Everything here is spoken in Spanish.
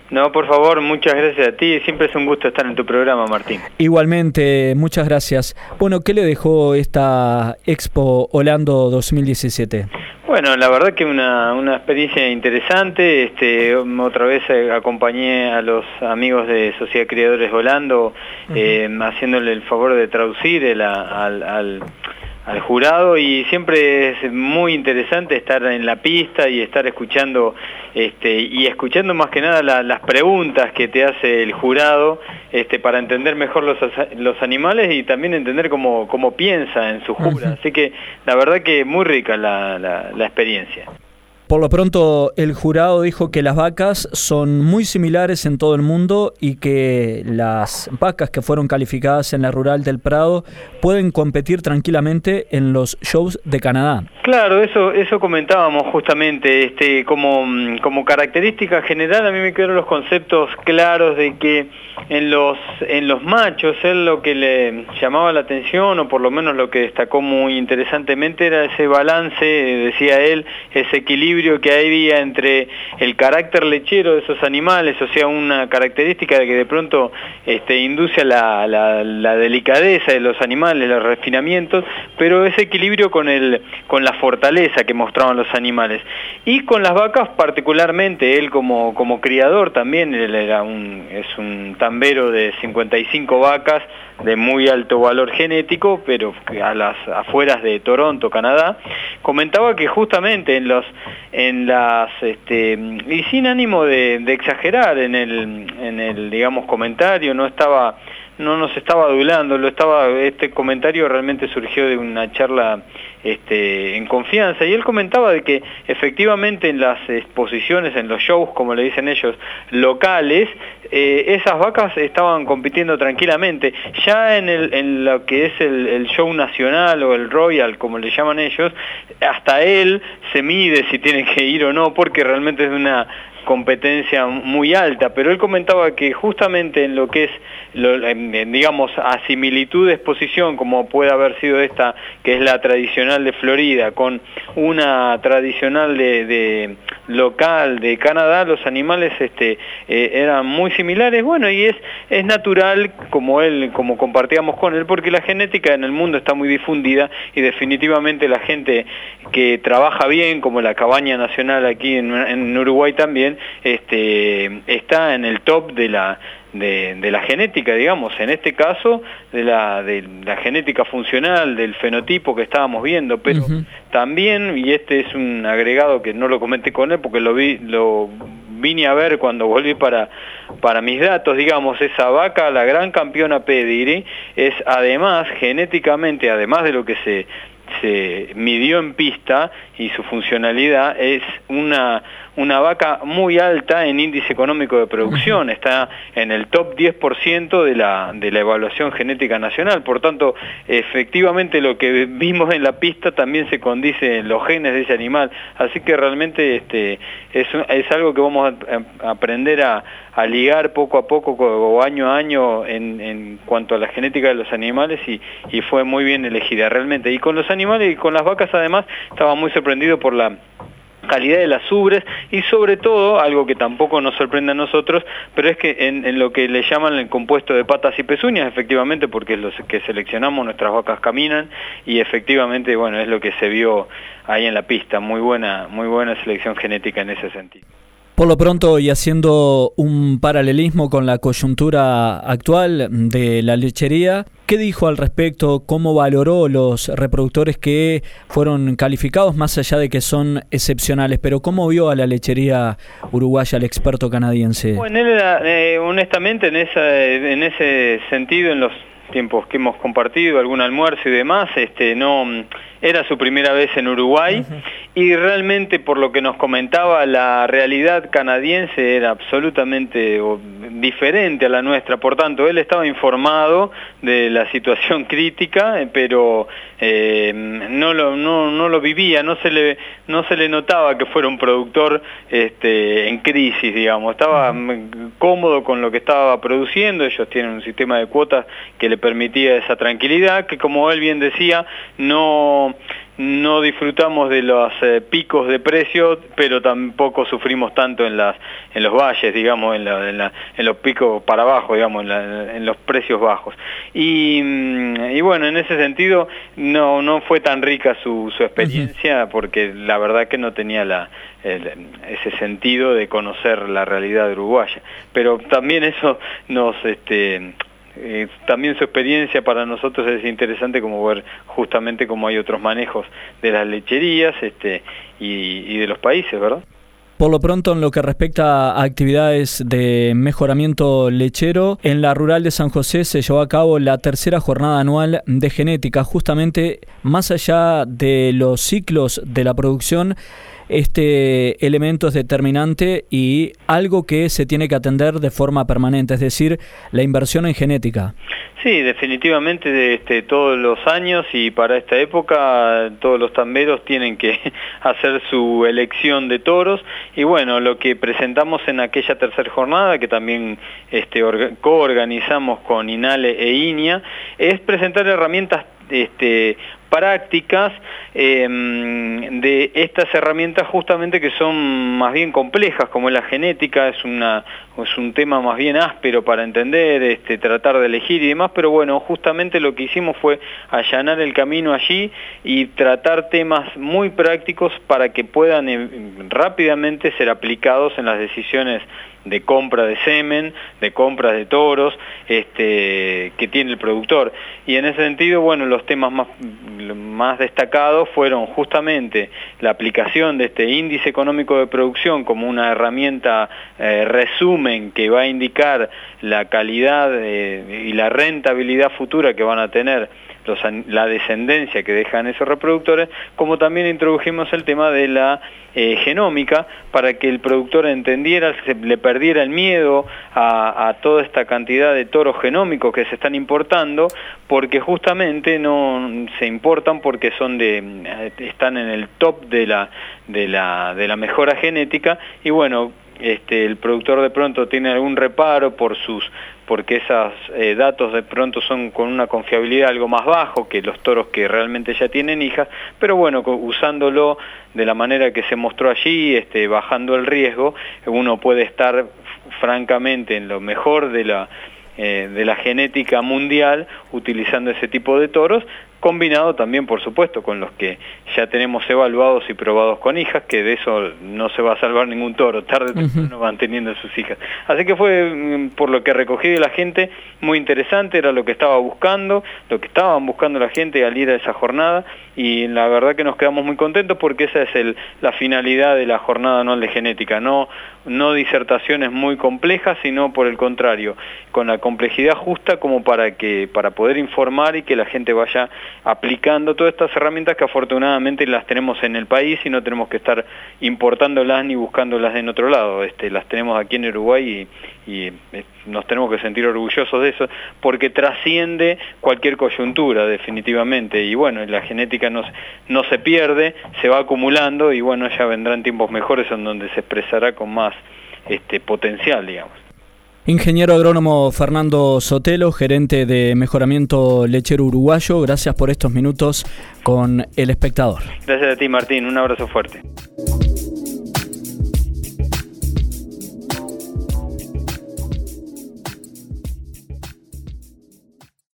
No, por favor, muchas gracias a ti. Siempre es un gusto estar en tu programa, Martín. Igualmente, muchas gracias. Bueno, ¿qué le dejó esta Expo Holando 2017? Bueno, la verdad que una experiencia interesante. Otra vez acompañé a los amigos de Sociedad Criadores Holando, haciéndole el favor de traducir al jurado, y siempre es muy interesante estar en la pista y estar escuchando escuchando más que nada las preguntas que te hace el jurado para entender mejor los animales y también entender cómo piensa en su jura. Así que la verdad que muy rica la experiencia. Por lo pronto, el jurado dijo que las vacas son muy similares en todo el mundo y que las vacas que fueron calificadas en la Rural del Prado pueden competir tranquilamente en los shows de Canadá. Claro, eso comentábamos justamente. Como característica general, a mí me quedaron los conceptos claros de que en los machos, él lo que le llamaba la atención, o por lo menos lo que destacó muy interesantemente, era ese balance, decía él, ese equilibrio que había entre el carácter lechero de esos animales, o sea, una característica de que de pronto induce a la delicadeza de los animales, los refinamientos, pero ese equilibrio con la fortaleza que mostraban los animales. Y con las vacas particularmente, él como criador también, él es un tambero de 55 vacas de muy alto valor genético, pero a las afueras de Toronto, Canadá, comentaba que justamente y sin ánimo de exagerar en el digamos comentario, no nos estaba adulando, este comentario realmente surgió de una charla en confianza, y él comentaba de que efectivamente en las exposiciones, en los shows, como le dicen ellos, locales, esas vacas estaban compitiendo tranquilamente. Ya en lo que es el show nacional o el Royal, como le llaman ellos, hasta él se mide si tiene que ir o no, porque realmente es una competencia muy alta, pero él comentaba que justamente en lo que es, digamos, a similitud de exposición, como puede haber sido esta, que es la tradicional de Florida, con una tradicional de local de Canadá, los animales eran muy similares. Bueno, y es natural, como compartíamos con él, porque la genética en el mundo está muy difundida, y definitivamente la gente que trabaja bien, como la Cabaña Nacional aquí en Uruguay también, está en el top de la genética, digamos, en este caso de la genética funcional, del fenotipo que estábamos viendo, pero también, y este es un agregado que no lo comenté con él porque lo vine a ver cuando volví para mis datos, digamos, esa vaca, la gran campeona pedigree, es además genéticamente, además de lo que se midió en pista y su funcionalidad, es una vaca muy alta en índice económico de producción, está en el top 10% de la evaluación genética nacional. Por tanto, efectivamente lo que vimos en la pista también se condice en los genes de ese animal, así que realmente es algo que vamos a aprender a ligar poco a poco o año a año en cuanto a la genética de los animales, y fue muy bien elegida realmente. Y con los animales y con las vacas además estaba muy sorprendido por la calidad de las ubres, y sobre todo, algo que tampoco nos sorprende a nosotros, pero es que en lo que le llaman el compuesto de patas y pezuñas, efectivamente, porque es lo que seleccionamos, nuestras vacas caminan, y efectivamente, bueno, es lo que se vio ahí en la pista, muy buena selección genética en ese sentido. Por lo pronto, y haciendo un paralelismo con la coyuntura actual de la lechería, ¿qué dijo al respecto? ¿Cómo valoró los reproductores que fueron calificados, más allá de que son excepcionales? Pero ¿cómo vio a la lechería uruguaya, el experto canadiense? Bueno, él era, honestamente, en ese sentido, en los tiempos que hemos compartido, algún almuerzo y demás, no era su primera vez en Uruguay, y realmente, por lo que nos comentaba, la realidad canadiense era absolutamente diferente a la nuestra. Por tanto, él estaba informado de la situación crítica, pero no lo vivía, no se le notaba que fuera un productor en crisis, digamos. Estaba cómodo con lo que estaba produciendo. Ellos tienen un sistema de cuotas que le permitía esa tranquilidad, que, como él bien decía, no no disfrutamos de los picos de precio, pero tampoco sufrimos tanto en los valles, digamos, en los picos para abajo, digamos, en los precios bajos. Y bueno, en ese sentido no fue tan rica su experiencia, porque la verdad que no tenía ese sentido de conocer la realidad uruguaya. Pero también eso también su experiencia para nosotros es interesante, como ver justamente cómo hay otros manejos de las lecherías y de los países, ¿verdad? Por lo pronto, en lo que respecta a actividades de mejoramiento lechero, en la rural de San José se llevó a cabo la tercera jornada anual de genética, justamente más allá de los ciclos de la producción. Este elemento es determinante y algo que se tiene que atender de forma permanente, es decir, la inversión en genética. Sí, definitivamente todos los años y para esta época todos los tamberos tienen que hacer su elección de toros, y bueno, lo que presentamos en aquella tercera jornada, que también coorganizamos con INALE e INIA, es presentar herramientas prácticas de estas herramientas justamente que son más bien complejas, como la genética. Es un tema más bien áspero para entender, tratar de elegir y demás, pero bueno, justamente lo que hicimos fue allanar el camino allí y tratar temas muy prácticos para que puedan rápidamente ser aplicados en las decisiones de compra de semen, de compra de toros, que tiene el productor. Y en ese sentido, bueno, los temas más destacados fueron justamente la aplicación de este índice económico de producción como una herramienta resumen que va a indicar la calidad y la rentabilidad futura que van a tener la descendencia que dejan esos reproductores, como también introdujimos el tema de la genómica, para que el productor entendiera, le perdiera el miedo a toda esta cantidad de toros genómicos que se están importando, porque justamente no se importan porque están en el top de la mejora genética, y bueno, el productor de pronto tiene algún reparo porque esos datos de pronto son con una confiabilidad algo más bajo que los toros que realmente ya tienen hijas, pero bueno, usándolo de la manera que se mostró allí, bajando el riesgo, uno puede estar francamente en lo mejor de la genética mundial utilizando ese tipo de toros, combinado también, por supuesto, con los que ya tenemos evaluados y probados con hijas, que de eso no se va a salvar ningún toro, tarde o temprano van teniendo sus hijas. Así que fue, por lo que recogí de la gente, muy interesante, era lo que estaban buscando la gente al ir a esa jornada, y la verdad que nos quedamos muy contentos porque esa es la finalidad de la jornada anual de genética, no disertaciones muy complejas, sino por el contrario, con la complejidad justa como para poder informar y que la gente vaya aplicando todas estas herramientas que afortunadamente las tenemos en el país y no tenemos que estar importándolas ni buscándolas en otro lado. Las tenemos aquí en Uruguay y nos tenemos que sentir orgullosos de eso, porque trasciende cualquier coyuntura definitivamente, y bueno, la genética no se pierde, se va acumulando, y bueno, ya vendrán tiempos mejores en donde se expresará con más potencial, digamos. Ingeniero agrónomo Fernando Sotelo, gerente de Mejoramiento Lechero Uruguayo, gracias por estos minutos con El Espectador. Gracias a ti, Martín, un abrazo fuerte.